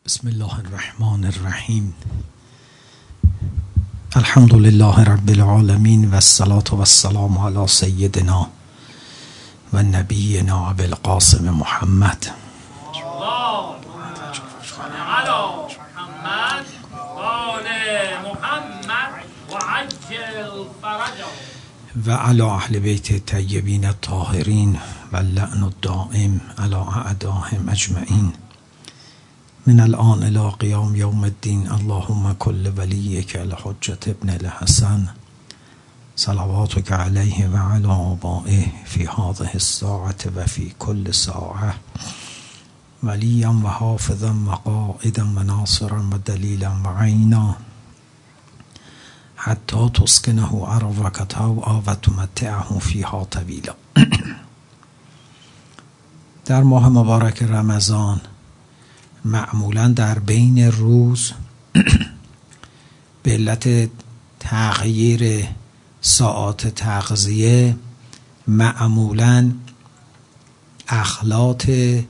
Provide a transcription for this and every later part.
بسم الله الرحمن الرحیم. الحمد لله رب العالمین و الصلاة و السلام علی سیدنا و نبینا ابی القاسم محمد و علی اهل بیت الطیبین الطاهرین و اللعن الدائم علی اعدائهم اجمعین من الان الى قیام یوم الدین. اللهم کل ولیک الحجة ابن الحسن صلواتک علیه و علی آبائه فی هذه الساعة و فی کل ساعة ولیا و حافظا و قائدا و ناصرا و دلیلا و عینا حتی تسکنه ارضک طوعا و تمتعه فیها طویلا. در ماه مبارک رمضان معمولا در بین روز به علت تغییر ساعات تغذیه معمولا اخلاط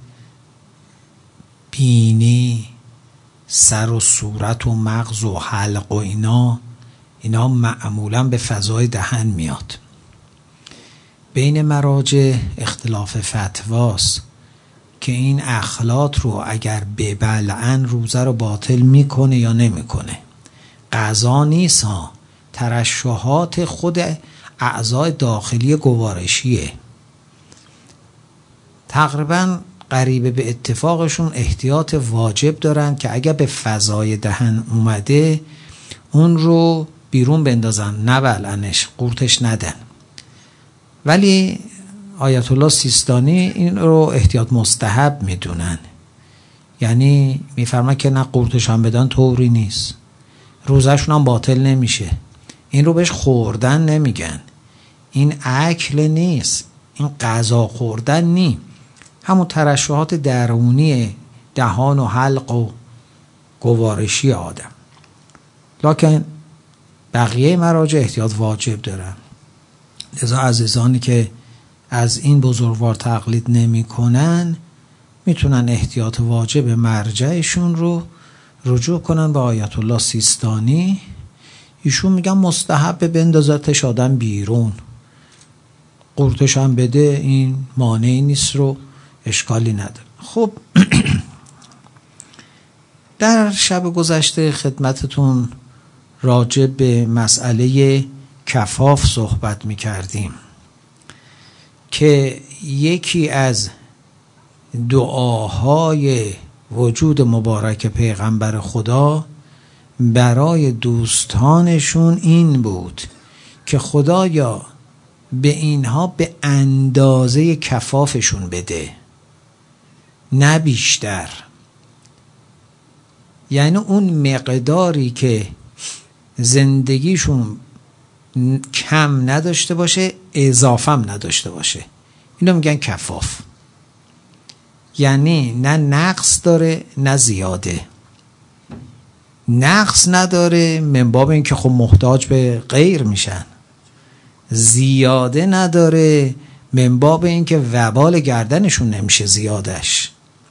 بینی، سر و صورت و مغز و حلق و اینا معمولا به فضای دهن میاد. بین مراجع اختلاف فتواست که این اخلاط رو اگر ببلعن روزه رو باطل میکنه یا نمیکنه. غذا نیست ها، ترشحات خود اعضای داخلی گوارشیه. تقریبا قریبه به اتفاقشون احتیاط واجب دارن که اگر به فضای دهن اومده اون رو بیرون بندازن، نبلعنش، قورتش ندن. ولی آیت الله سیستانی این رو احتیاط مستحب میدونن، یعنی میفرماید که نه قورتش هم بدن طوری نیست، روزشون هم باطل نمیشه. این رو بهش خوردن نمیگن، این اکل نیست، این غذا خوردن نی، همون ترشحات درونی دهان و حلق و گوارشی آدم. لکن بقیه مراجع احتیاط واجب دارن. لذا عزیزانی که از این بزرگوار تقلید نمی کنن میتونن احتیاط واجب مرجعشون رو رجوع کنن به آیت الله سیستانی. ایشون میگن مستحب بندازتش آدم بیرون، قورتش هم بده، این مانعی نیست، رو اشکالی نداره. خب در شب گذشته خدمتتون راجع به مسئله کفاف صحبت میکردیم که یکی از دعاهای وجود مبارک پیغمبر خدا برای دوستانشون این بود که خدایا به اینها به اندازه کفافشون بده، نه بیشتر. یعنی اون مقداری که زندگیشون کم نداشته باشه، اضافه هم نداشته باشه، اینو میگن کفاف. یعنی نه نقص داره نه زیاده. نقص نداره من باب این که خب محتاج به غیر میشن، زیاده نداره من باب این که وبال گردنشون نمیشه زیادش.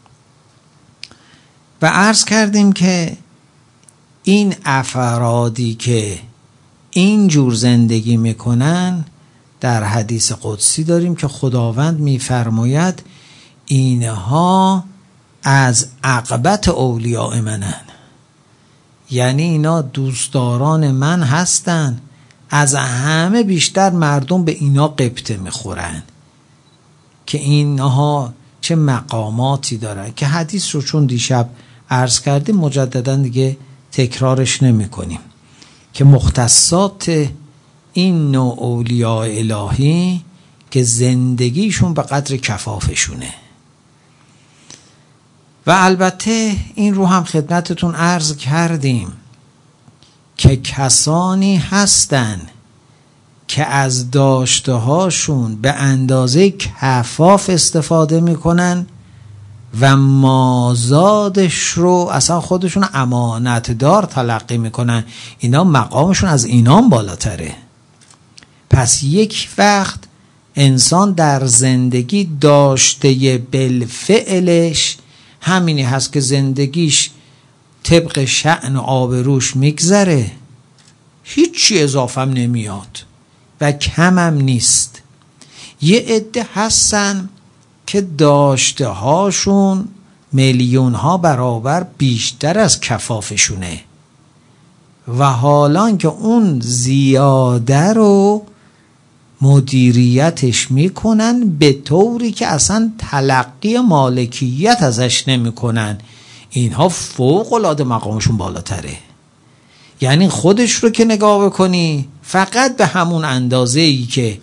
و عرض کردیم که این افرادی که این جور زندگی میکنن در حدیث قدسی داریم که خداوند میفرماید اینها از عقبت اولیاء منن، یعنی اینا دوستداران من هستن، از همه بیشتر مردم به اینا غبطه میخورن که اینها چه مقاماتی دارن، که حدیث رو چون دیشب عرض کردیم مجددا دیگه تکرارش نمی کنیم، که مختصات این نوع اولیاء الهی که زندگیشون به قدر کفافشونه. و البته این رو هم خدمتتون عرض کردیم که کسانی هستن که از داشته هاشون به اندازه کفاف استفاده میکنن و مازادش رو اصلا خودشون امانتدار تلقی میکنن، اینا مقامشون از اینام بالاتره. پس یک وقت انسان در زندگی داشته بالفعلش همینی هست که زندگیش طبق شأن و آبروش میگذره، هیچی اضافم نمیاد و کمم نیست. یه عده هستن که داشته هاشون میلیون ها برابر بیشتر از کفافشونه و حالان که اون زیاده رو مدیریتش میکنن به طوری که اصلا تلقی مالکیت ازش نمیکنن. اینها فوق العاده مقامشون بالاتره. یعنی خودش رو که نگاه بکنی فقط به همون اندازه ای که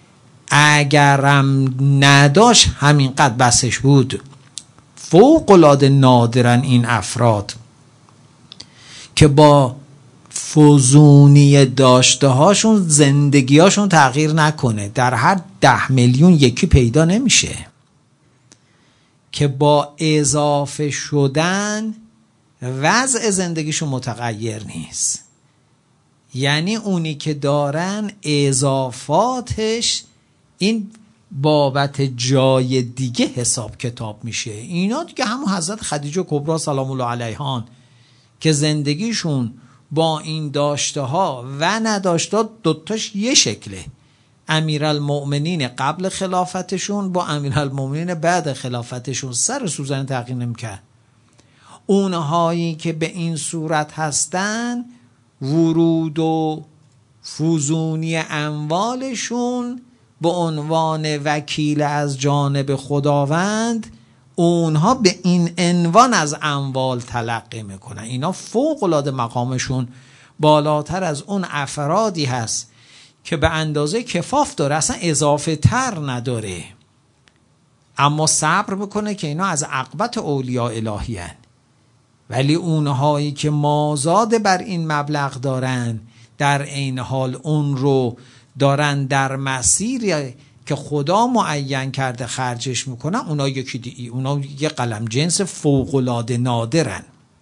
اگرم نداشت همینقدر بسش بود. فوق العاده نادرن این افراد که با فزونی داشته هاشون زندگی هاشون تغییر نکنه. در هر 10 میلیون یکی پیدا نمیشه که با اضافه شدن وضع زندگیشون متغیر نیست. یعنی اونی که دارن اضافاتش این بابت جای دیگه حساب کتاب میشه. اینا دیگه همون حضرت خدیجه کبری سلام الله علیها که زندگیشون با این داشته ها و نداشته دوتاش یه شکله. امیرالمؤمنین قبل خلافتشون با امیرالمؤمنین بعد خلافتشون سر سوزن تغییر نمی‌کرد. اونهایی که به این صورت هستن ورود و فزونی اموالشون به عنوان وکیل از جانب خداوند، اونها به این عنوان از اموال تلقی میکنن. اینا فوق العاده مقامشون بالاتر از اون افرادی هست که به اندازه کفاف داره، اصلا اضافه تر نداره، اما صبر بکنه که اینا از عقبت اولیاء الهی هن. ولی اونهایی که مازاد بر این مبلغ دارن در این حال اون رو دارن در مسیری که خدا معین کرده خرجش میکنن، اونا اونا یه قلم جنس فوق العاده نادرن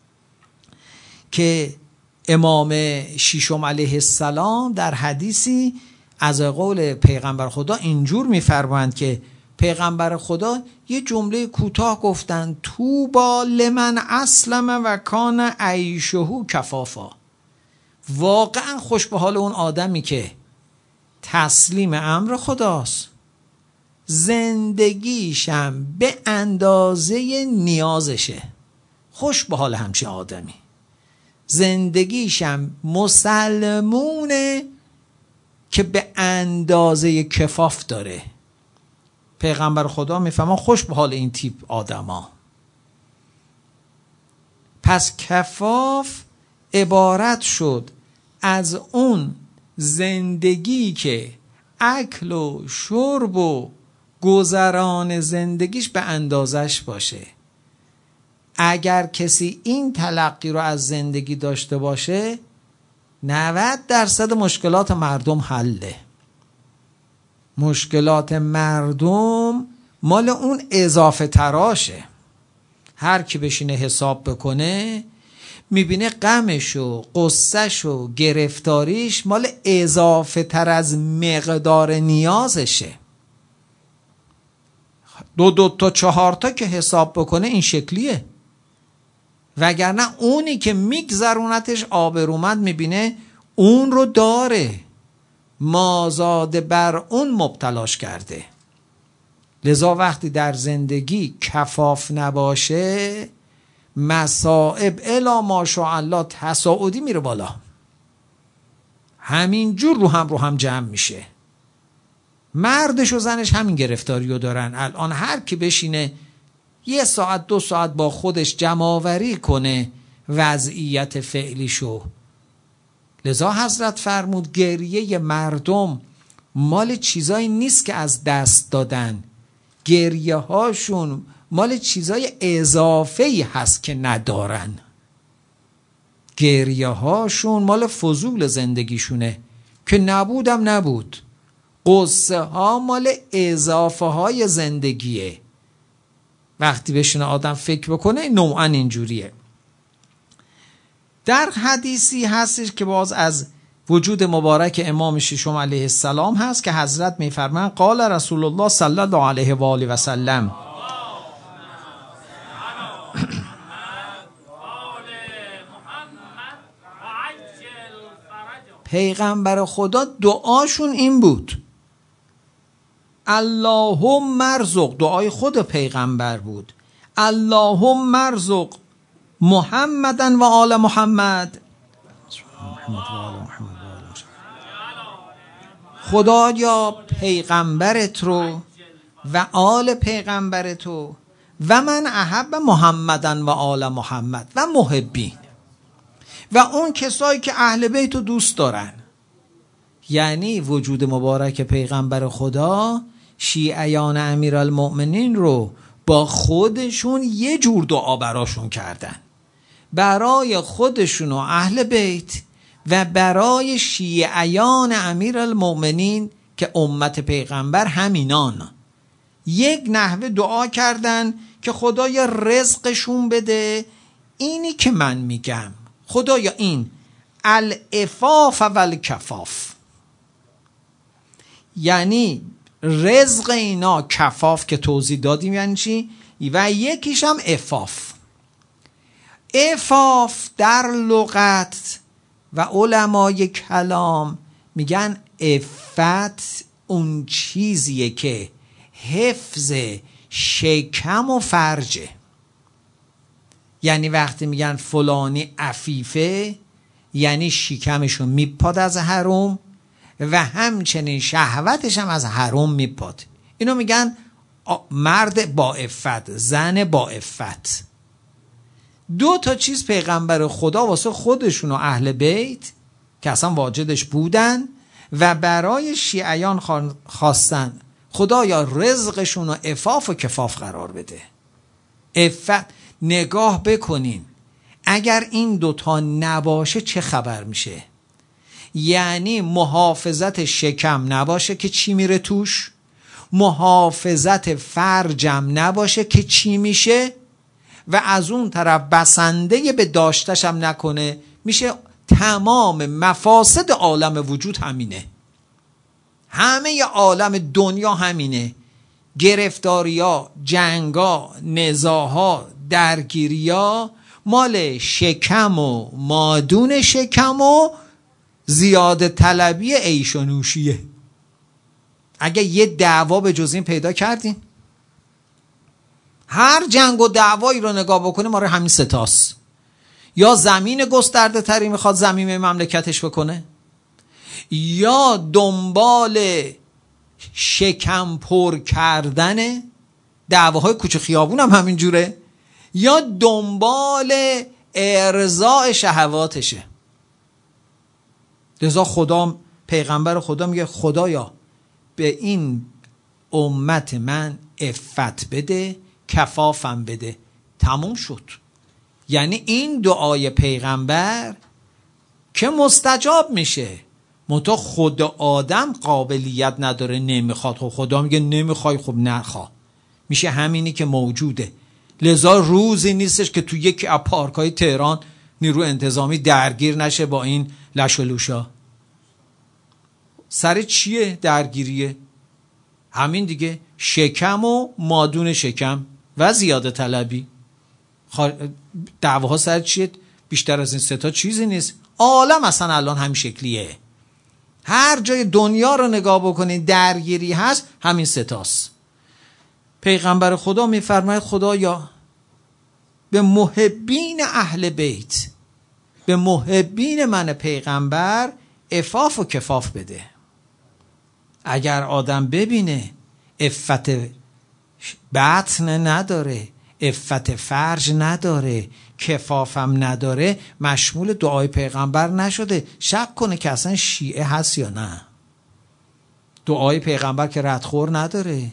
که امام ششم علیه السلام در حدیثی از قول پیغمبر خدا اینجور میفرمایند که پیغمبر خدا یه جمله کوتاه گفتن: طوبی لمن اسلم و کان عیشه کفافا. واقعا خوش به حال اون آدمی که تسلیم امر خداست، زندگیشم به اندازه نیازشه. خوش به حال همچین آدمی، زندگیشم مسلمونه که به اندازه کفاف داره. پیغمبر خدا میفهمه خوش به حال این تیپ آدما. پس کفاف عبارت شد از اون زندگی که اکل و شرب و گذران زندگیش به اندازش باشه. اگر کسی این تلقی رو از زندگی داشته باشه 90% مشکلات مردم حله. مشکلات مردم مال اون اضافه تراشه. هر کی بشینه حساب بکنه میبینه غمش و قصهش و گرفتاریش مال اضافه تر از مقدار نیازشه. 2 تا 4 تا که حساب بکنه این شکلیه. وگرنه اونی که میگذرونتش آبرومند میبینه اون رو داره، مازاد بر اون مبتلاش کرده. لذا وقتی در زندگی کفاف نباشه مصائب الا ماشاءالله تصاعدی میره بالا، همین جور رو هم جمع میشه. مردش و زنش همین گرفتاری رو دارن. الان هر کی بشینه 1 ساعت 2 ساعت با خودش جمع‌آوری کنه وضعیت فعلیشو. لذا حضرت فرمود گریه مردم مال چیزایی نیست که از دست دادن، گریه هاشون مال چیزای اضافه‌ای هست که ندارن. گریه هاشون مال فضول زندگیشونه که نبودم نبود. قصه ها مال اضافه های زندگیه. وقتی بشینه آدم فکر بکنه نوعا اینجوریه. در حدیثی هستش که باز از وجود مبارک امام ششم علیه السلام هست که حضرت میفرمایند قال رسول الله صلی الله علیه و آله و سلم پیغمبر خدا دعاشون این بود، اللهم ارزق، دعای خود پیغمبر بود، اللهم ارزق محمدن و آل محمد، خدایا پیغمبرت رو و آل پیغمبرت رو و من احب محمدن و آل محمد و محبین و اون کسایی که اهل بیت رو دوست دارن. یعنی وجود مبارک پیغمبر خدا شیعیان امیرالمؤمنین رو با خودشون یه جور دعا براشون کردن، برای خودشون و اهل بیت و برای شیعیان امیرالمؤمنین که امت پیغمبر همینان. یک نحوه دعا کردن که خدایا رزقشون بده اینی که من میگم، خدایا این العفاف و الکفاف، یعنی رزق اینا، کفاف که توضیح دادیم یعنی چی، و یکیش هم عفاف. عفاف در لغت و علمای کلام میگن عفت اون چیزیه که حفظ شکم و فرجه. یعنی وقتی میگن فلانی عفیفه یعنی شکمشو میپاد از حرام و همچنین شهوتش هم از حرام میپاد. اینو میگن مرد با عفت، زن با عفت. دو تا چیز پیغمبر خدا واسه خودشون و اهل بیت که اصلا واجدش بودن و برای شیعیان خواستن خدایا رزقشون رو عفاف و کفاف قرار بده. عفت، نگاه بکنین اگر این دوتا نباشه چه خبر میشه؟ یعنی محافظت شکم نباشه که چی میره توش، محافظت فرجم نباشه که چی میشه، و از اون طرف بسنده به داشتشم نکنه، میشه تمام مفاسد عالم وجود همینه. همه عالم دنیا همینه، گرفتاریا، جنگا، نزاها، درگیریا مال شکم و مادون شکم و زیاده طلبی عیش و نوشیه. اگه یه دعوا به جز این پیدا کردین؟ هر جنگ و دعوایی رو نگاه بکنه ما رو همین ستاست. یا زمین گسترده تری میخواد زمین مملکتش بکنه، یا دنبال شکم پر کردن، دعواهای کوچه خیابون هم همین جوره، یا دنبال ارضاء شهواتشه. لذا خدا، پیغمبر خدا میگه خدایا به این امت من عفت بده، کفافم بده. تموم شد. یعنی این دعای پیغمبر که مستجاب میشه، منتها خود آدم قابلیت نداره، نمیخواد. خب خدا میگه نمیخوای، خب نخوا، میشه همینی که موجوده. لذا روزی نیستش که تو یکی از پارکای تهران نیرو انتظامی درگیر نشه با این لش و لوشا. سر چیه درگیریه؟ همین دیگه، شکم و مادون شکم و زیاده طلبی. دعواها سر چیه؟ بیشتر از این سه تا چیزی نیست. عالم اصلا الان همین شکلیه. هر جای دنیا رو نگاه بکنید درگیری هست، همین سه تاست. پیغمبر خدا میفرماید خدایا به محبین اهل بیت، به محبین من پیغمبر عفاف و کفاف بده. اگر آدم ببینه عفت بطن نداره، عفت فرج نداره، کفافم نداره، مشمول دعای پیغمبر نشده، شک کنه که اصلا شیعه هست یا نه. دعای پیغمبر که ردخور نداره.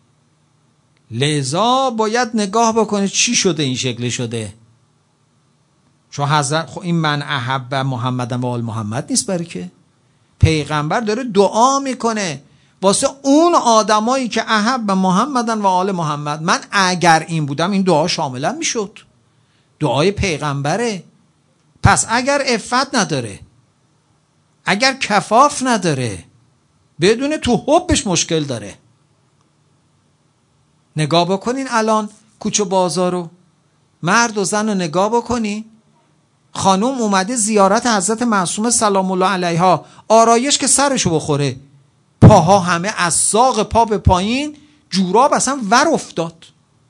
لذا باید نگاه بکنه چی شده این شکل شده. چون حضرت خب این من احب محمدن و آل محمد نیست، برای که پیغمبر داره دعا میکنه واسه اون آدمایی که احب محمدن و آل محمد. من اگر این بودم این دعا شاملا میشد، دعای پیغمبره. پس اگر عفت نداره، اگر کفاف نداره، بدون تو حبش مشکل داره. نگاه بکنین الان کوچه بازارو، مرد و زن رو نگاه بکنین، خانوم اومده زیارت حضرت معصومه سلام الله علیها، آرایش که سرشو بخوره، پاها همه از ساق پا به پایین، جوراب اصلا ور افتاد،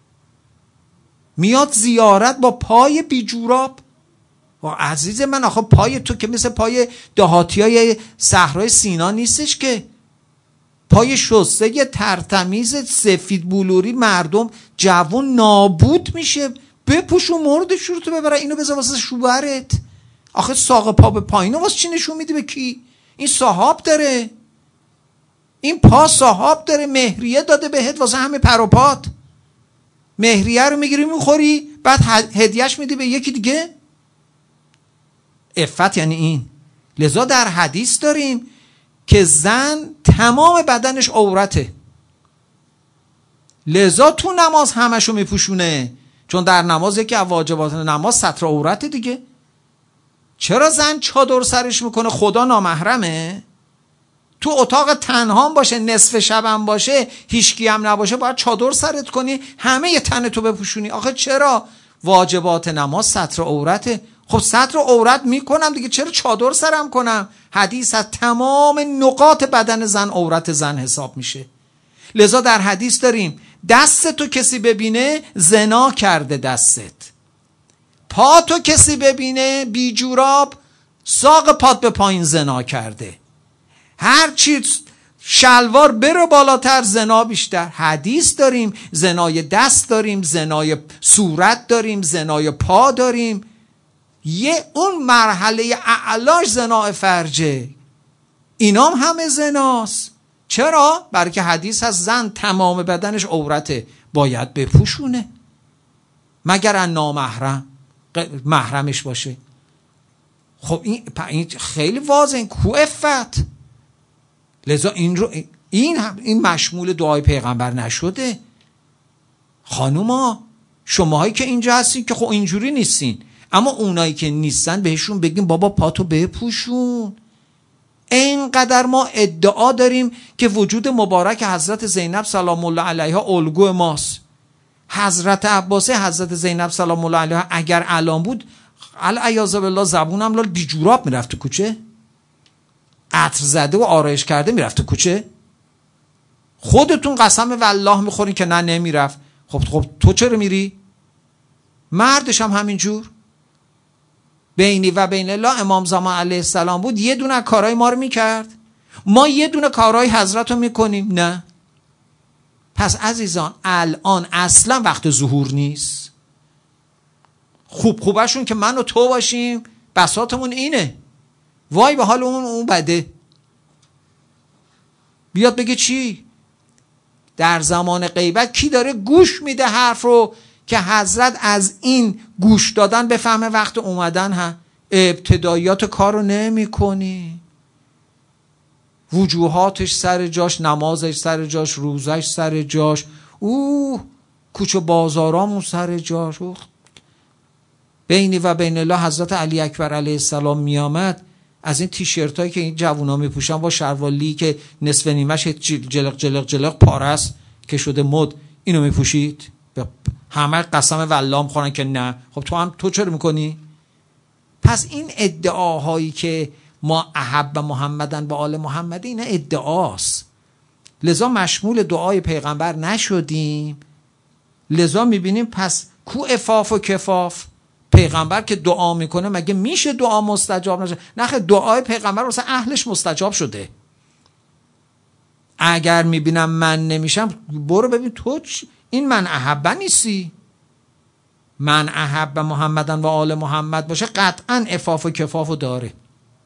میاد زیارت با پای بی جوراب. و عزیز من آخه پای تو که مثل پای دهاتیای صحرای سینا نیستش که، پای شسته یه ترتمیز سفید بلوری مردم جوون نابود میشه. بپوشون مردش رو تو ببره، اینو بذار واسه شوهرت. آخه ساق پا به پایینو واسه چی نشون میدی به کی؟ این صاحب داره، این پا صاحب داره، مهریه داده بهت واسه همه پر و پات. مهریه رو میگیری میخوری، بعد هدیهش میدی به یکی دیگه. عفت یعنی این. لذا در حدیث داریم که زن تمام بدنش عورته، لذا تو نماز همشو میپوشونه، چون در نماز یکی از واجبات نماز ستر عورت دیگه. چرا زن چادر سرش میکنه؟ خدا نامحرمه؟ تو اتاق تنها باشه، نصف شبم باشه، هیچکی هم نباشه، باید چادر سرت کنی، همه ی تنتو بپوشونی. آخه چرا؟ واجبات نماز ستر عورته. خب ستر عورت میکنم دیگه، چرا چادر سرم کنم؟ حدیث از تمام نقاط بدن زن عورت زن حساب میشه. لذا در حدیث داریم دست تو کسی ببینه زنا کرده، دستت. پا تو کسی ببینه بی جوراب، ساق پات به پایین زنا کرده. هر چیز شلوار بره بالاتر زنا بیشتر. حدیث داریم، زنای دست داریم، زنای صورت داریم، زنای پا داریم. یه اون مرحله اعلاش زنا فرجه، اینام همه زناست. چرا؟ برای که حدیث از زن تمام بدنش عورته، باید بپوشونه، مگر ان نامحرم محرمش باشه. خب این خیلی واضحه، این کو عفت. لذا این مشمول دعای پیغمبر نشده. خانوما شماهایی که اینجا هستین که خب اینجوری نیستین، اما اونایی که نیستن بهشون بگیم بابا پاتو بپوشون. اینقدر ما ادعا داریم که وجود مبارک حضرت زینب سلام الله علیها الگو ماست. حضرت عباس حضرت زینب سلام الله علیها اگر الان بود، العیاذ بالله زبونم لال بی جوراب میرفت تو کوچه، عطر زده و آرایش کرده میرفت تو کوچه. خودتون قسم والله میخورین که نه نمیرفت. خب تو چرا میری؟ مردش هم همینجور. بینی و بین الله امام زمان علیه السلام بود، یه دونه کارهای ما رو میکرد، ما یه دونه کارهای حضرت رو میکنیم؟ نه. پس عزیزان الان اصلا وقت ظهور نیست. خوبشون که من و تو باشیم، بساطمون اینه. وای به حال اون بده. بیاد بگه چی؟ در زمان غیبت کی داره گوش میده حرف رو که حضرت از این گوش دادن بفهمه وقت اومدن ها؟ ابتداییات کار رو نمی کنی. وجوهاتش سر جاش، نمازش سر جاش، روزش سر جاش، کوچه بازارامون سر جاش. بینی و بین الله حضرت علی اکبر علیه السلام می آمد، از این تیشرت هایی که این جوونا می پوشن با شلوالی که نصف نیمش جلق جلق جلق پاره است که شده مد، اینو می پوشید؟ همه قسم والله میخورن که نه. خب تو چرا میکنی؟ پس این ادعاهایی که ما احب محمدن به آل محمد، این ادعاست. لذا مشمول دعای پیغمبر نشدیم. لذا میبینیم پس کو عفاف و کفاف؟ پیغمبر که دعا میکنه مگه میشه دعا مستجاب نشه؟ نه، دعای پیغمبر واسه اهلش مستجاب شده. اگر میبینم من نمیشم، برو ببین تو این من احبه نیستی. من احب محمدن و آل محمد باشه قطعا عفاف و کفاف داره.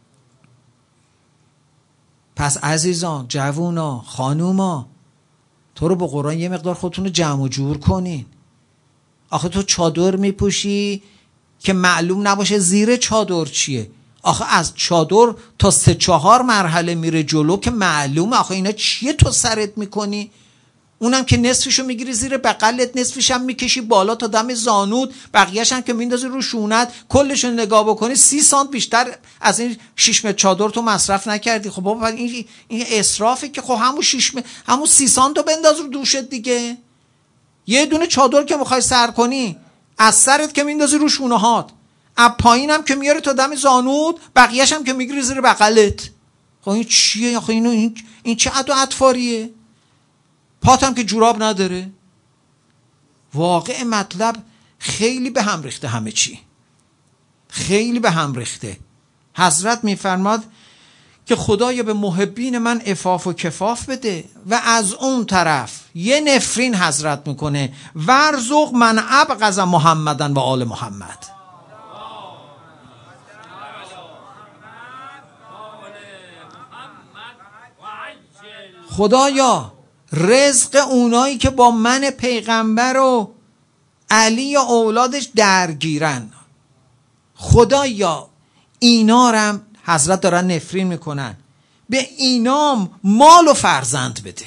پس عزیزان، جوونا، خانوما، تو رو به قرآن یه مقدار خودتون رو جمع و جور کنین. آخه تو چادر میپوشی که معلوم نباشه زیر چادر چیه. آخه از چادر تا 3-4 مرحله میره جلو که معلومه آخه اینا چیه تو سرت میکنی. اونم که نصفشو میگیری زیر بغلت، نصفش هم میکشی بالا تا دم زانود، بقیه‌ش هم که میندازی رو شونت. کلشو نگاه بکنی 30 سانت بیشتر از این 6 متر چادر تو مصرف نکردی. خب بابا این اسرافه که خب همون 30 سانت رو بنداز رو دوشت دیگه. یه دونه چادر که میخوای سر کنی، از سرت که میندازی رو شونه‌هات، از پایینم که میاره تا دم زانود، بقیه‌ش هم که میگیره زیر بغلت. خب این چیه؟ خب این چه عد و اطفاریه؟ پاتم که جوراب نداره. واقع مطلب خیلی به هم ریخته، همه چی خیلی به هم ریخته. حضرت میفرماد که خدایا به محبین من عفاف و کفاف بده، و از اون طرف یه نفرین حضرت میکنه ورزق من ابغض محمدن و آل محمد. خدایا رزق اونایی که با من پیغمبر و علی و اولادش درگیرن، خدایا اینا رم حضرت دارن نفرین میکنن، به اینام مال و فرزند بده.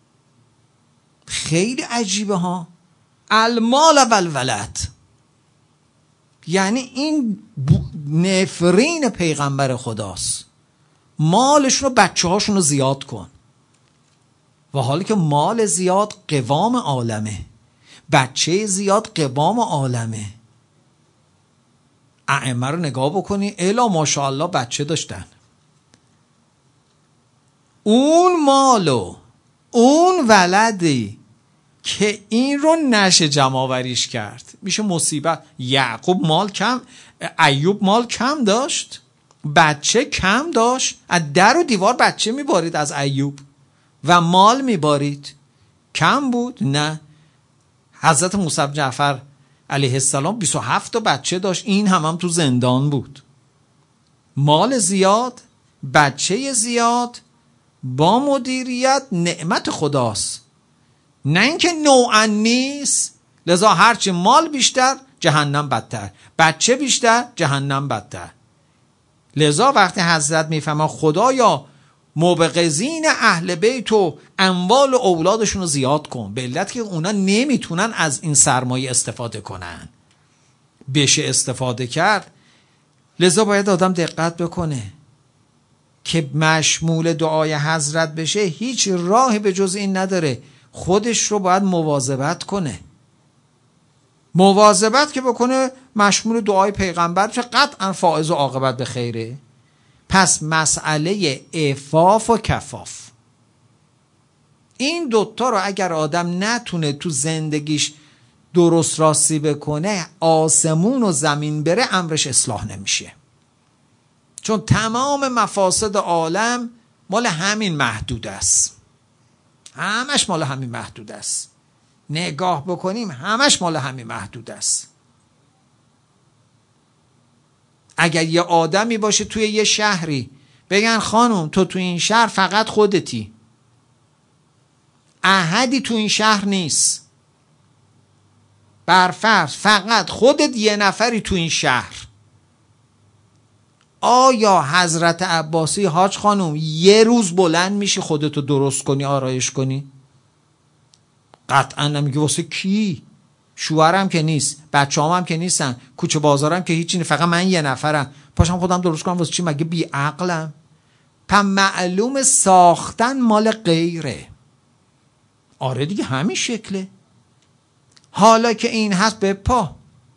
خیلی عجیبه ها، المال و الولد. یعنی این نفرین پیغمبر خداست. مالشون رو، بچه هاشون رو زیاد کن، و حالی که مال زیاد قوام عالمه، بچه زیاد قوام عالمه. ائمه رو نگاه بکنی، الا ماشاءالله بچه داشتن. اون مالو، اون ولدی که این رو نشه جمع‌آوریش کرد میشه مصیبت. یعقوب مال کم، ایوب مال کم داشت، بچه کم داشت، از در و دیوار بچه میبارید از ایوب و مال میبارید. کم بود؟ نه. حضرت موسی بن جعفر علیه السلام 27 تا بچه داشت، این هم تو زندان بود. مال زیاد، بچه زیاد، با مدیریت نعمت خداست، نه اینکه نوعا نیست. لذا هرچی مال بیشتر جهنم بدتر، بچه بیشتر جهنم بدتر. لذا وقتی حضرت میفهمه خدایا مبغضین اهل بیت و اموال و اولادشون رو زیاد کن، به علت که اونا نمیتونن از این سرمایه استفاده کنن، بشه استفاده کرد. لذا باید آدم دقت بکنه که مشمول دعای حضرت بشه، هیچ راهی به جز این نداره. خودش رو باید مواظبت کنه، مواظبت که بکنه مشمول دعای پیغمبر بشه، قطعا فائز و عاقبت به خیره. پس مسئله عفاف و کفاف، این دوتا رو اگر آدم نتونه تو زندگیش درست راستی بکنه، آسمون و زمین بره امرش اصلاح نمیشه. چون تمام مفاسد عالم مال همین محدود است، همش مال همین محدود است. نگاه بکنیم همش مال همین محدود است. اگر یه آدمی باشه توی یه شهری بگن خانم تو توی این شهر فقط خودتی، احدی توی این شهر نیست، برفرض فقط خودت یه نفری توی این شهر، آیا حضرت عباسی حاج خانم یه روز بلند میشی خودتو درست کنی، آرایش کنی؟ قطعا نمیگه. واسه کی؟ شوهرم که نیست، بچه‌هام هم که نیستن، کوچه بازارم که هیچی، فقط من یه نفرم، پاشم خودم درست کنم. واسه چی؟ مگه بی عقلم؟ پس معلوم ساختن مال غیره. آره دیگه همین شکله. حالا که این هست به پا،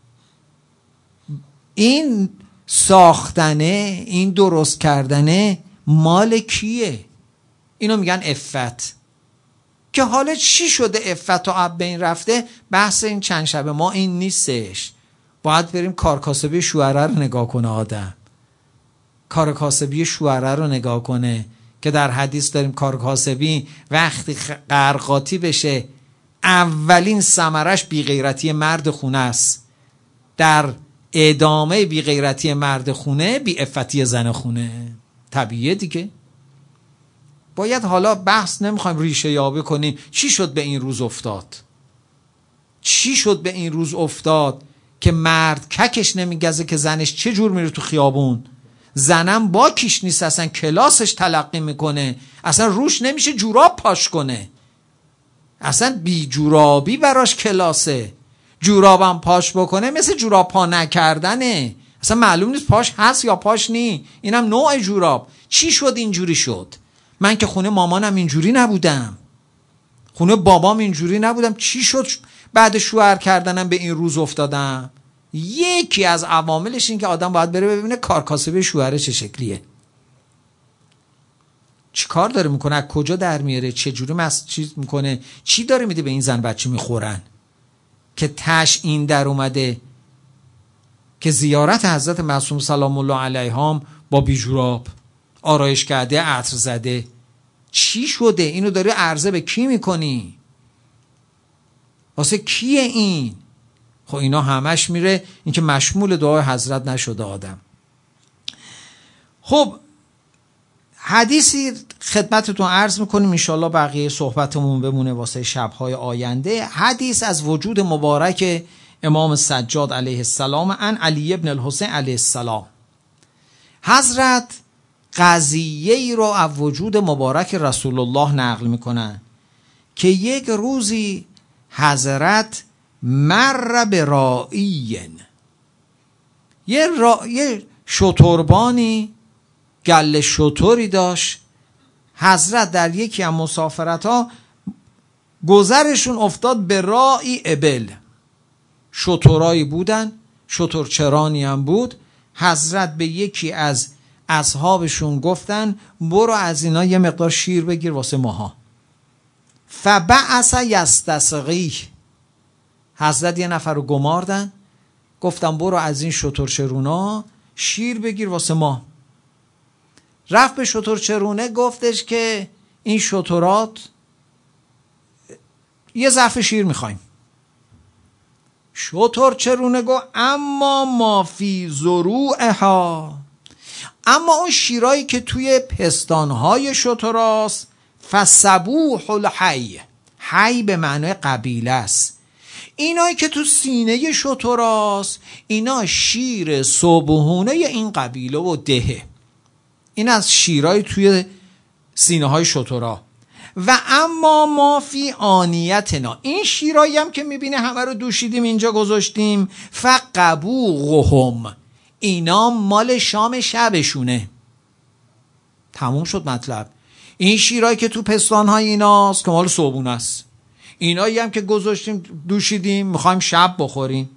این ساختنه، این درست کردنه مال کیه؟ اینو میگن عفت. که حالا چی شده عفت و عب بین رفته؟ بحث این چند شب ما این نیستش. باید بریم کارکاسبی شوهره رو نگاه کنه آدم، کارکاسبی شوهره رو نگاه کنه که در حدیث داریم کارکاسبی وقتی قرقاتی بشه اولین ثمرش بیغیرتی مرد خونه است، در ادامه بیغیرتی مرد خونه بی عفتی زن خونه. طبیعیه دیگه. باید حالا بحث نمیخوایم ریشه یابی کنیم چی شد به این روز افتاد، چی شد به این روز افتاد که مرد ککش نمیگزه که زنش چه جور میره تو خیابون، زنم با کیش نیست اصلا کلاسش تلقی میکنه، اصلا روش نمیشه جوراب پاش کنه، اصلا بی جورابی براش کلاسه، جورابم پاش بکنه مثل جوراب پا نکردنه، اصلا معلوم نیست پاش هست یا پاش نی، اینم نوع جوراب. چی شد اینجوری شد؟ من که خونه مامانم اینجوری نبودم، خونه بابام اینجوری نبودم، چی شد بعد شوهر کردنم به این روز افتادم؟ یکی از عواملش این که آدم باید بره ببینه کارکاسبی شوهر چه شکلیه، چی کار داره میکنه، از کجا در میاره، چه جوری چیز میکنه، چی داره میده به این زن بچه میخورن که تش این در اومده که زیارت حضرت معصوم سلام الله علیهم با بیجوراب آرایش کرده، عطر زده. چی شده؟ اینو داری عرضه به کی میکنی؟ واسه کیه این؟ خب اینا همش میره این که مشمول دعای حضرت نشده آدم. خب حدیثی خدمتتون عرض میکنیم، انشالله بقیه صحبتمون بمونه واسه شبهای آینده. حدیث از وجود مبارک امام سجاد علیه السلام عن علی ابن الحسین علیه السلام. حضرت قضیه ای رو از وجود مبارک رسول الله نقل میکنن که یک روزی حضرت مر به رائین، یه شتربانی گله شتری داشت. حضرت در یکی از مسافرت ها گذرشون افتاد به راعی ابل، شترایی بودن، شترچرانی هم بود. حضرت به یکی از اصحابشون گفتن برو از اینا یه مقدار شیر بگیر واسه ماها. فبعث یستسقی، حضرت یه نفر رو گماردن، گفتن برو از این شترچرونا شیر بگیر واسه ما. رفت به شترچرونه گفتش که این شترات یه ظرف شیر میخوایم. شترچرونه گفت اما ما فی ضروعها، اما اون شیرایی که توی پستانهای شتراست، فسبوح الحی، حی به معنای قبیله است، اینایی که تو سینه شتراست اینا شیر صبحونه این قبیله و دهه. این از شیرای توی سینه های شترا. و اما ما فی آنیتنا، این شیرایی هم که میبینه همه رو دوشیدیم اینجا گذاشتیم، فقبوغهم، اینا مال شام شبشونه. تموم شد مطلب. این شیرایی که تو پستانهای ایناست که مال صبحونه است، اینایی هم که گذاشتیم دوشیدیم میخوایم شب بخوریم.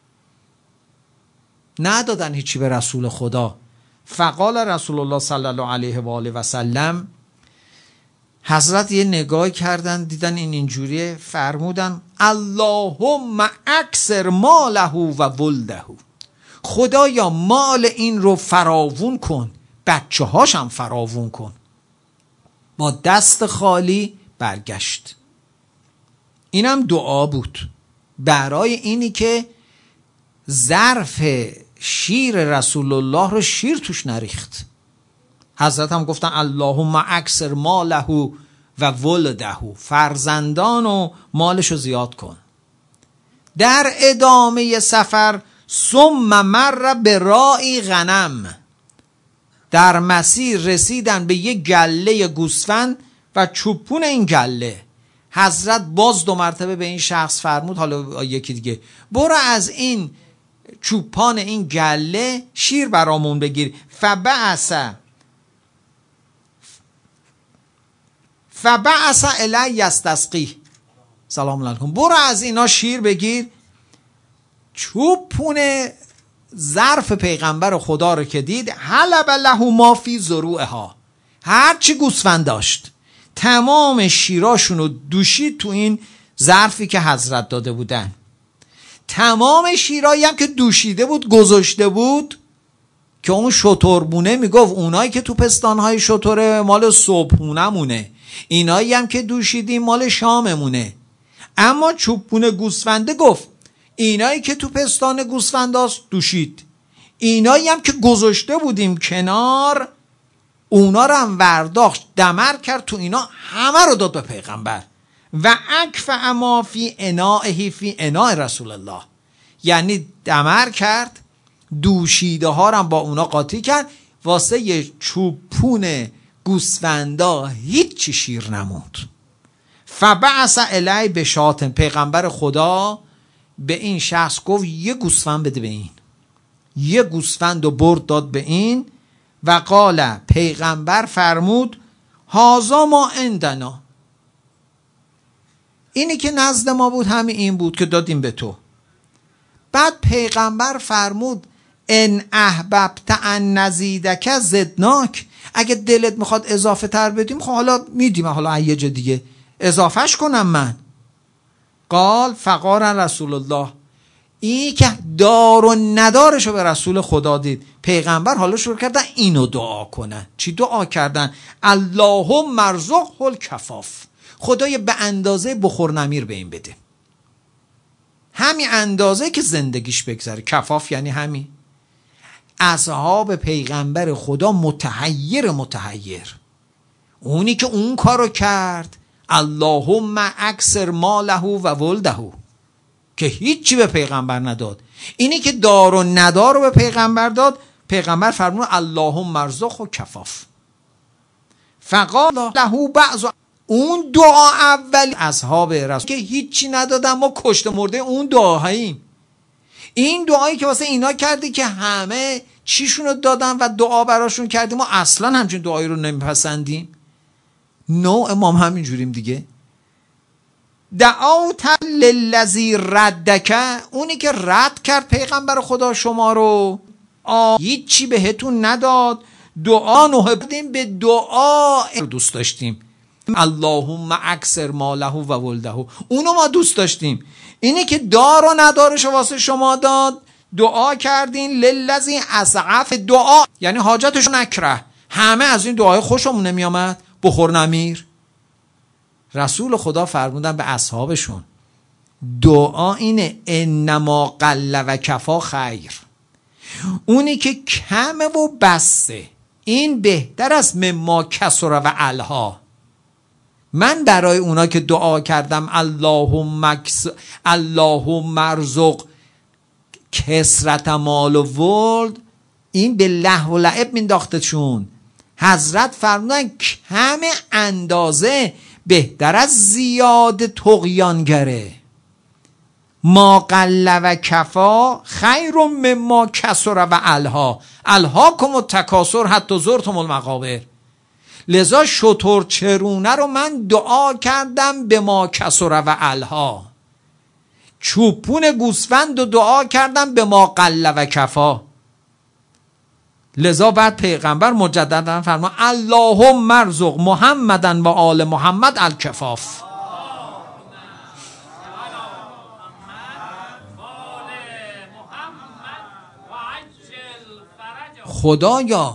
ندادن هیچی به رسول خدا. فقال رسول الله صلی الله علیه و آله و سلم، حضرت یه نگاه کردن دیدن این اینجوریه، فرمودن اللهم اکثر ماله و ولده، خدایا مال این رو فراوون کن، بچه هاش هم فراوون کن. با دست خالی برگشت. اینم دعا بود برای اینی که ظرف شیر رسول الله رو شیر توش نریخت. حضرت هم گفتن اللهم اکثر ماله و ولده، فرزندان و مالش رو زیاد کن. در ادامه سفر ثم مر به راعی غنم، در مسیر رسیدن به یک گله گوسفند و چوپون این گله. حضرت باز 2 مرتبه به این شخص فرمود، حالا یکی دیگه، برو از این چوپان این گله شیر برامون بگیر. فبعث الی یستسقی، سلام علیکم، برو از اینا شیر بگیر. چوپون ظرف پیغمبر خدا رو که دید، حلب له ما فی ضروعها، هرچی گوسفند داشت تمام شیراشون رو دوشید تو این ظرفی که حضرت داده بودن. تمام شیرایی هم که دوشیده بود گذاشته بود که اون شتربونه میگفت اونایی که تو پستانهای شتره مال صبحونه مونه، اینایی هم که دوشیدیم مال شاممونه. اما چوبونه گوسفنده گفت اینایی که تو پستان گوسفنداست دوشید، اینایی هم که گذاشته بودیم کنار اونا رو هم ورداخت، دمر کرد تو اینا، همه رو داد به پیغمبر. و اکفأ ما فی انائه فی اناء رسول الله، یعنی دمر کرد، دوشیده ها رو هم با اونا قاطی کرد، واسه یه چوبون گوسفندا هیچ شیر نموند. فبعث الی بشاتن، پیغمبر خدا به این شخص گفت یه گوسفند بده به این، یه گوسفند رو برد داد به این. و قال، پیغمبر فرمود هازا ما عندنا، اینی که نزد ما بود همین این بود که دادیم به تو. بعد پیغمبر فرمود ان احببت ان نزیدک زدناک، اگه دلت میخواد اضافه تر بدیم خب حالا میدیم، حالا یه جا دیگه اضافهش کنم من. قال فقال رسول الله، این که دار و ندارشو به رسول خدا دید، پیغمبر حالا شروع کردن اینو دعا کنن. چی دعا کردن؟ اللهم ارزقه الکفاف، خدای به اندازه بخور نمیر به این بده، همین اندازه که زندگیش بگذره. کفاف یعنی همین. اصحاب پیغمبر خدا متحیر، اونی که اون کارو کرد اللهم اکثر ماله و ولده، که هیچی به پیغمبر نداد. اینی که دار و ندار رو به پیغمبر داد، پیغمبر فرمود اللهم ارزقه کفاف. فقال له بعض، اون دعا اول اصحاب رسول که هیچی ندادن، ما کشته مرده اون دعاییم. این دعایی که واسه اینا کردی که همه چیشونو دادن و دعا براشون کردیم، ما اصلا همچین دعایی رو نمیپسندیم. نوع ما همین جوریم دیگه. دعوت للذی ردک، اونی که رد کرد پیغمبر خدا شما رو، هیچی بهتون نداد، دعا نهبدیم به دعا دوست داشتیم. اللهم اکثر ماله و ولده، اونو ما دوست داشتیم. اینی که دار و ندارش واسه شما داد، دعا کردین للذی اسعف، دعا یعنی حاجتشو نکره، همه از این دعای خوشمون نمیامد، بخور نمیر. رسول خدا فرمودن به اصحابشون دعا اینه انما قل و کفا خیر، اونی که کمه و بسته این بهتر است مما کسر و الها. من برای اونا که دعا کردم اللهم ارزق کسرت مال و ولد، این به لهو و لعب مینداخته، چون حضرت فرمودن کم اندازه بهتر از زیاد طغیانگره. ما قل و کفا خیر مما کسر و الها، الهاکم التکاثر حتی زرتم المقابر. لذا شتر چرونه رو من دعا کردم به ما کسر و الها، چوپون گوسفند رو دعا کردم به ما قل و کفا. لذا بعد پیغمبر مجددا فرمود اللهم ارزق محمدن و آل محمد الکفاف. خدایا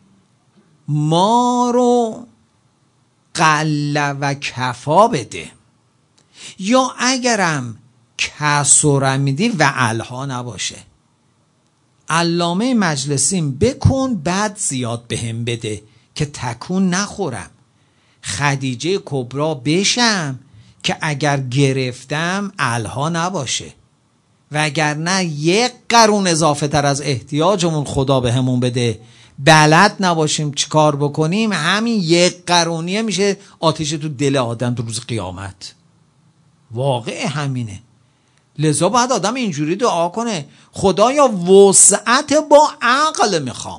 ما رو قل و کفا بده، یا اگرم کسر میدی و الها نباشه. علامه مجلسیم بکن بعد زیاد بهم بده که تکون نخورم. خدیجه کبرا بشم که اگر گرفتم الها نباشه، وگرنه یک قرون اضافه تر از احتیاجمون خدا بهمون بده، بلد نباشیم چی کار بکنیم، همین یک قرونیه میشه آتش تو دل آدم تو روز قیامت. واقع همینه. لذا باید آدم اینجوری دعا کنه خدایا وسعت با عقل میخوام.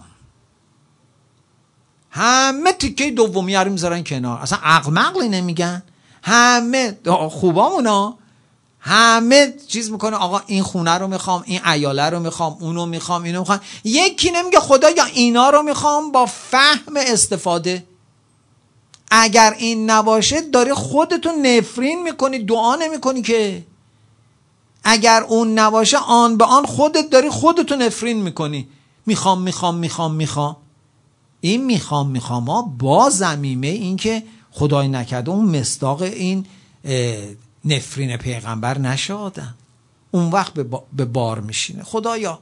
همه تیکه دومیه رو میذارن کنار، اصلا عقل مقلی نمیگن، همه خوبامونا همه چیز میکنه آقا این خونه رو میخوام، این عیاله رو میخوام، اونو میخوام، اینو میخوام. یکی نمیگه خدایا اینا رو میخوام با فهم استفاده. اگر این نباشه داری خودتو نفرین میکنی، دعا نمیکنی که. اگر اون نباشه آن به آن خودت داری خودتو نفرین میکنی. میخوام میخوام میخوام میخوام. این میخوام میخوام ها با ضمیمه این که خدای نکرده اون مصداق این نفرین پیغمبر نشه آدم، اون وقت به بار میشینه. خدایا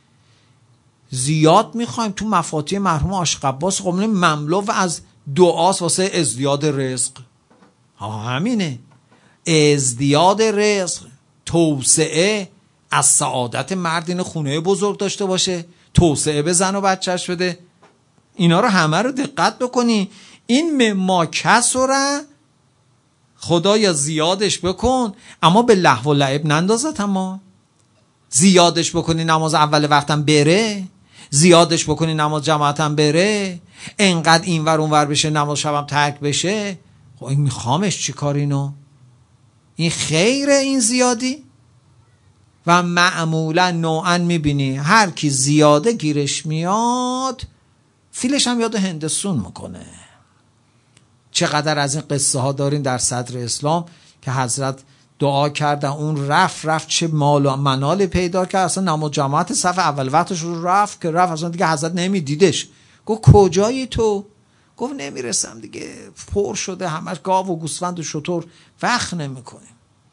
زیاد میخوایم تو مفاتیح مرحوم عاشق عباس قمنی مملو و از دعاست واسه ازدیاد رزق. همینه، ازدیاد رزق، توسعه از سعادت مرد این خونه بزرگ داشته باشه، توسعه به زن و بچهش بده. اینا رو همه رو دقت بکنی. این مما کسره خدایا زیادش بکن، اما به لهو و لعب نندازت. اما زیادش بکنی نماز اول وقتم بره، زیادش بکنی نماز جماعتم بره، انقدر اینور اونور بشه نماز شبم ترک بشه. خب این میخوامش چی کار اینو؟ این خیره این زیادی؟ و معمولا نوعا میبینی هر کی زیاده گیرش میاد فیلش هم یاد هندسون میکنه. چقدر از این قصه ها داریم در صدر اسلام که حضرت دعا کردن، اون رفت چه مال و منال پیدا کرد، اصلا نماز جماعت صف اول وقتش رو رفت اصلا دیگه حضرت نمیدیدش. گفت کجایی تو؟ گفت نمیرسم دیگه، پر شده همش گاو و گوسفند و شتر، وقت نمیکنیم.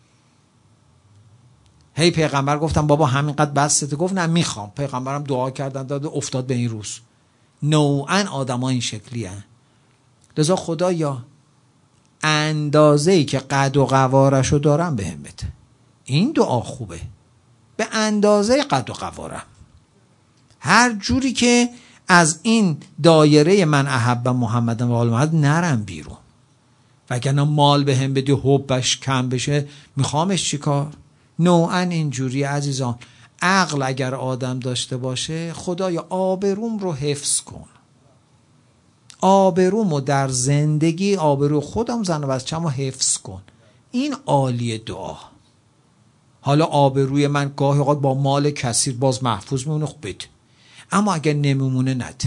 هی پیغمبر گفتم بابا همینقدر بسته؟ گفت نه میخوام. پیغمبرم دعا کردن داد افتاد به این روز. نوعا آدم ها این شکلی هن. لذا خدایا اندازه‌ای که قد و قوارشو دارم بهم بده. این دعا خوبه، به اندازه قد و قوارم، هر جوری که از این دایره من احب محمد و آل محمد نرم بیرون. وگرنه مال بهم بدی حبش کم بشه میخوامش چیکار؟ نوعا اینجوری عزیزان. عقل اگر آدم داشته باشه خدایا آبروم رو حفظ کن، آبرومو در زندگی، آبرو خودم زن و بچه‌مو حفظ کن. این عالی دعا. حالا آبروی من گاهی اوقات با مال کثیر باز محفوظ میمونه، خب بده، اما اگر نمیمونه نده.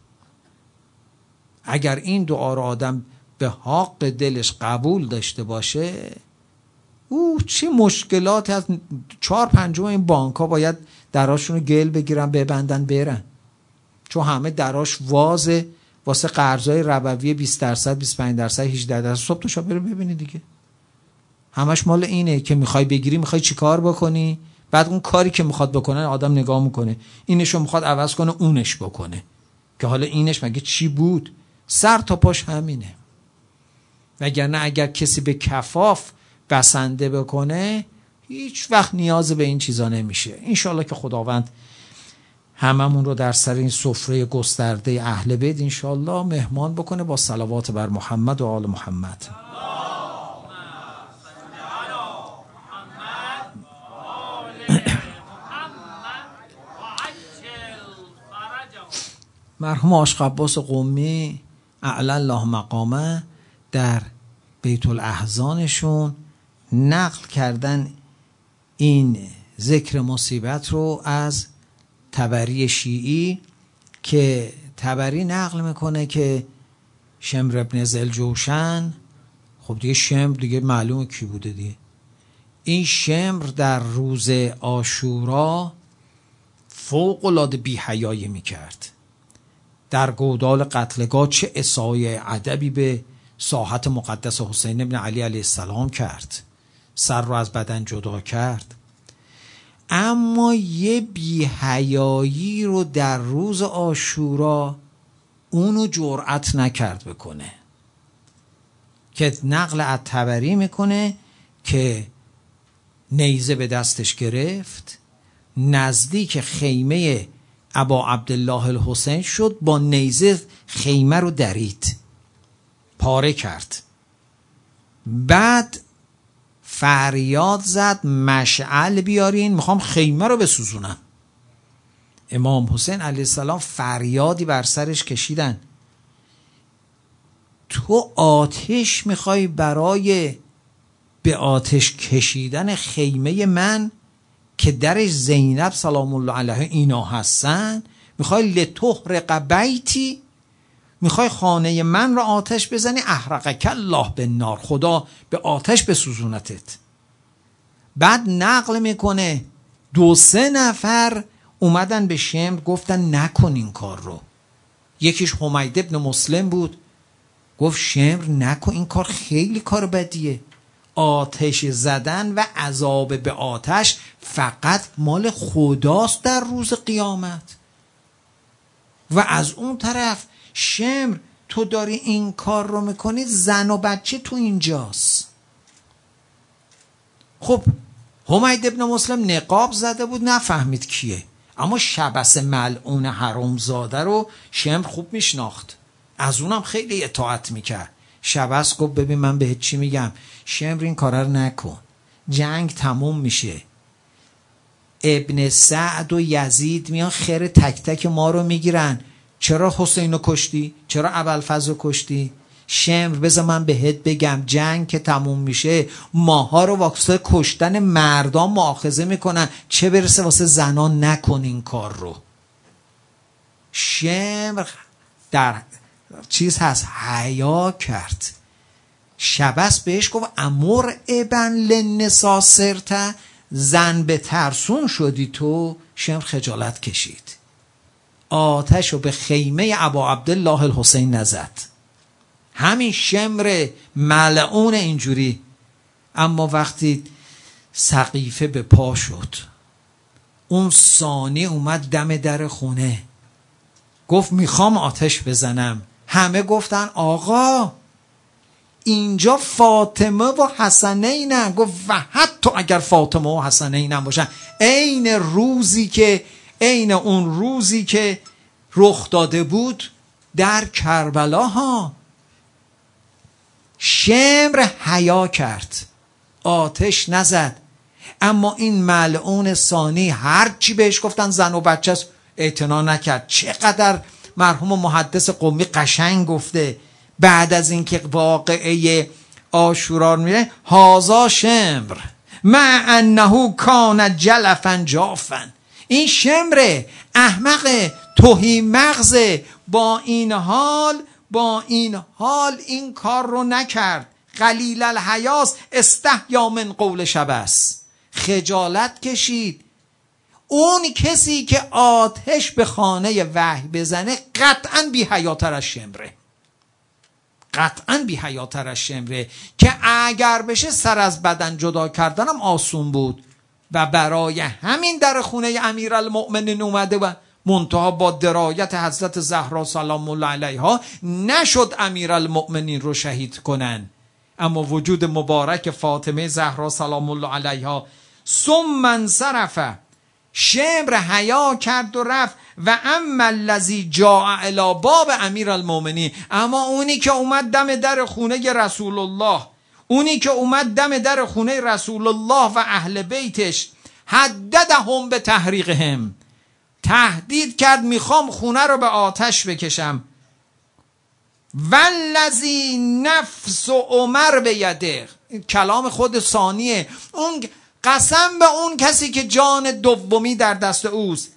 اگر این دعا رو آدم به حق دلش قبول داشته باشه، چه مشکلاتی از 4/5 این بانک ها باید دراشون رو گل بگیرن ببندن برن، چون همه دراش وازه واسه قرضای ربوی 20%، 25%، 18%. صبح تو شب برو ببینی دیگه، همش مال اینه که میخوای بگیری، میخوای چی کار بکنی، بعد اون کاری که میخواد بکنه آدم نگاه میکنه اینشو میخواد عوض کنه اونش بکنه، که حالا اینش مگه چی بود؟ سر تا پاش همینه. وگرنه اگر کسی به کفاف بسنده بکنه هیچ وقت نیاز به این چیزا نمیشه. انشالله که خداوند هممون رو در سر این سفره گسترده اهل بیت انشالله مهمان بکنه با صلوات بر محمد و آل محمد. مرحوم عاشق عباس قمی اعلی الله مقامه در بیت الاحزانشون نقل کردن این ذکر مصیبت رو از طبری شیعی، که طبری نقل میکنه که شمر ابن ذوالجوشن، خب دیگه شمر دیگه معلومه کی بوده دیگه، این شمر در روز عاشورا فوق العاده بی حیایی میکرد. در گودال قتلگاه چه اسای ادبی به ساحت مقدس حسین ابن علی علیه السلام کرد، سر رو از بدن جدا کرد. اما یه بی‌حیایی رو در روز عاشورا اونو جرأت نکرد بکنه، که نقل از طبری میکنه که نیزه به دستش گرفت، نزدیک خیمه ابا عبدالله الحسین شد، با نیزه خیمه رو درید، پاره کرد. بعد فریاد زد مشعل بیارین، میخوام خیمه رو بسوزونم. امام حسین علیه السلام فریادی بر سرش کشیدن، تو آتش میخوای برای به آتش کشیدن خیمه من که درش زینب سلام الله علیها اینا هستن، میخوای لتحرق بیتی، میخوای خانه من را آتش بزنی، احرقک الله بالنار، خدا به آتش بسوزونتت. بعد نقل میکنه 2-3 نفر اومدن به شمر گفتن نکن این کار رو. یکیش حمید ابن مسلم بود، گفت شمر نکن این کار، خیلی کار بدیه، آتش زدن و عذاب به آتش فقط مال خداست در روز قیامت. و از اون طرف شمر تو داری این کار رو میکنی، زن و بچه تو اینجاست. خب حمید ابن مسلم نقاب زده بود نفهمید کیه، اما شبس ملعون حرامزاده رو شمر خوب میشناخت، از اونم خیلی اطاعت میکرد. شبس گفت ببین من بهت چی میگم، شمر این کار رو نکن، جنگ تموم میشه، ابن سعد و یزید میان خیر تک تک ما رو میگیرن، چرا حسین رو کشتی؟ چرا ابوالفضل رو کشتی؟ شمر بذار من بهت بگم جنگ که تموم میشه ماها رو واسه کشتن مردان مؤاخذه میکنن، چه برسه واسه زنان. نکن این کار رو. شمر در چیز هست حیا کرد. شبس بهش گفت امر ابن للنساء سرت، زن به ترسون شدی تو. شمر خجالت کشید، آتش رو به خیمه ابا عبدالله الحسین نزد. همین شمر ملعون اینجوری. اما وقتی سقیفه به پا شد، اون ثانی اومد دم در خونه گفت میخوام آتش بزنم. همه گفتن آقا اینجا فاطمه و حسنینن. گفت و حتی اگر فاطمه و حسنینن باشن، عین اون روزی که رخ داده بود در کربلا ها. شمر حیا کرد، آتش نزد. اما این ملعون ثانی هرچی بهش گفتن زن و بچه است اعتنا نکرد. چقدر مرحوم محدث قمی قشنگ گفته بعد از اینکه واقعه عاشورا میره، هازا شمر مع انه کان جلفا جافا. این شمر احمق توهی مغز با این حال این کار رو نکرد. قلیل الحیاس استحیا من قول شبس، خجالت کشید. اون کسی که آتش به خانه وحی بزنه قطعا بی حیاتر از شمره، قطعا بی حیاتر از شمره، که اگر بشه سر از بدن جدا کردنم آسون بود. و برای همین در خونه امیرالمؤمنین اومده و منتها با درایت حضرت زهرا سلام الله علیها نشد امیرالمؤمنین رو شهید کنن. اما وجود مبارک فاطمه زهرا سلام الله علیها. ثم انصرف، شمر حیا کرد و رفت. و اما الذی جاء الی باب امیرالمؤمنین، اما اونی که اومد دم در خونه رسول الله، اونی که اومد دم در خونه رسول الله و اهل بیتش، حددهم به تحریقهم، تهدید کرد میخوام خونه رو به آتش بکشم. والذی نفس عمر بیده، کلام خود ثانیه، اون قسم به اون کسی که جان دومی در دست اوست،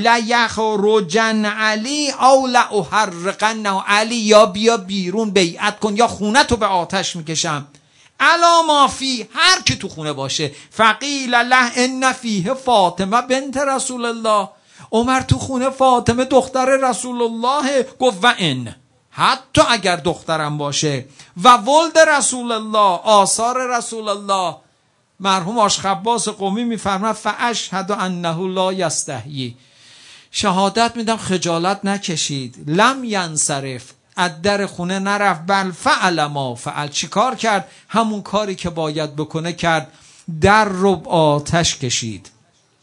لیخرجن علی او لاحرقنه، علی یا بیا بیرون بیعت کن یا خونه تو به آتش میکشم. الا ما فی، هر کی تو خونه باشه. فقیل له ان فیه فاطمه بنت رسول الله، عمر تو خونه فاطمه دختر رسول الله. گفت و ان، حتی اگر دخترم باشه. و ولد رسول الله، آثار رسول الله. مرحوم آشخباس قمی میفرماد فاشهد انه لا یستحیی، شهادت میدم خجالت نکشید. لم ینصرف، از در خونه نرفت. بل فعل ما فعل، چی کار کرد؟ همون کاری که باید بکنه کرد، در رو آتش کشید.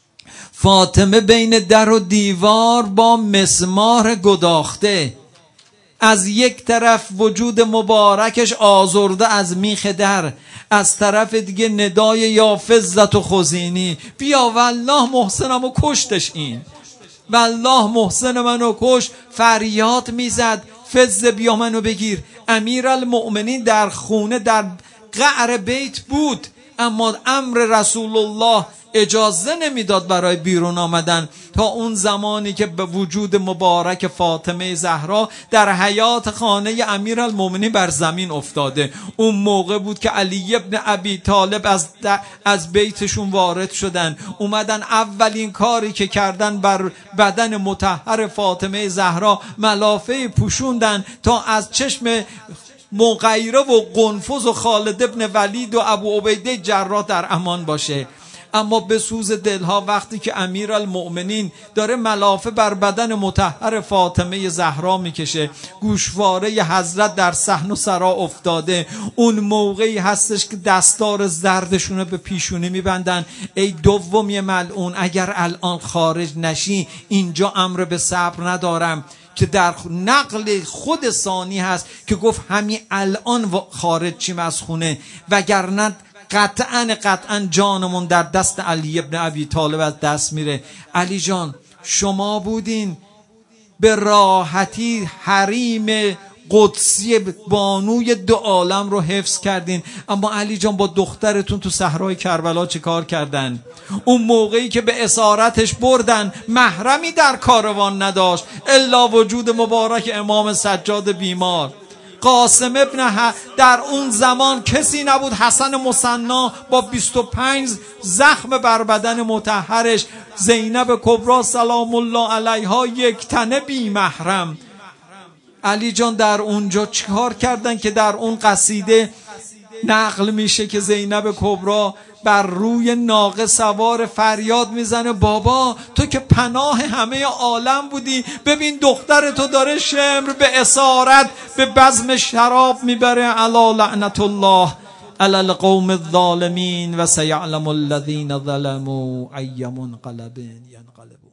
فاطمه بین در و دیوار با مسمار گداخته، از یک طرف وجود مبارکش آزرده از میخ در، از طرف دیگه ندای یا فزت و خزینی، بیا والله محسنمو کشتش، این والله محسن منو کش. فریاد میزد فز بیا منو بگیر. امیرالمؤمنین در خونه در قعر بیت بود، اما امر رسول الله اجازه نمیداد برای بیرون آمدن تا اون زمانی که به وجود مبارک فاطمه زهرا در حیات خانه امیرالمؤمنین بر زمین افتاده. اون موقع بود که علی ابن ابی طالب از بیتشون وارد شدن، اومدن اولین کاری که کردن بر بدن مطهر فاطمه زهرا ملافه پوشوندن تا از چشم مغیره و قنفذ و خالد ابن ولید و ابو عبیده جراح در امان باشه. اما به سوز دلها وقتی که امیرالمؤمنین داره ملافه بر بدن مطهر فاطمه زهرا میکشه، گوشواره حضرت در صحن و سرا افتاده، اون موقعی هستش که دستار زردشونه به پیشونی میبندن. ای دومی ملعون، اگر الان خارج نشی اینجا امر به صبر ندارم، که در نقل خود ثانی هست که گفت همین الان خارج چیم از خونه، وگرنه قطعا جانمون در دست علی ابن ابی طالب از دست میره. علی جان شما بودین به راحتی حریم قدسی بانوی دو عالم رو حفظ کردین. اما علی جان با دخترتون تو صحرای کربلا چه کار کردن؟ اون موقعی که به اسارتش بردن محرمی در کاروان نداشت الا وجود مبارک امام سجاد بیمار. قاسم ابن در اون زمان کسی نبود. حسن مثنا با 25 زخم بر بدن مطهرش، زینب کبری سلام الله علیها یک تنه بی محرم. علی جان در اونجا چیکار کردن که در اون قصیده نقل میشه که زینب کبری بر روی ناقه سوار فریاد میزنه بابا تو که پناه همه عالم بودی، ببین دختر تو داره شمر به اسارت به بزم شراب میبره. الا لعنت الله علی القوم الظالمین و سیعلم الذین ظلموا ای منقلب ینقلبون.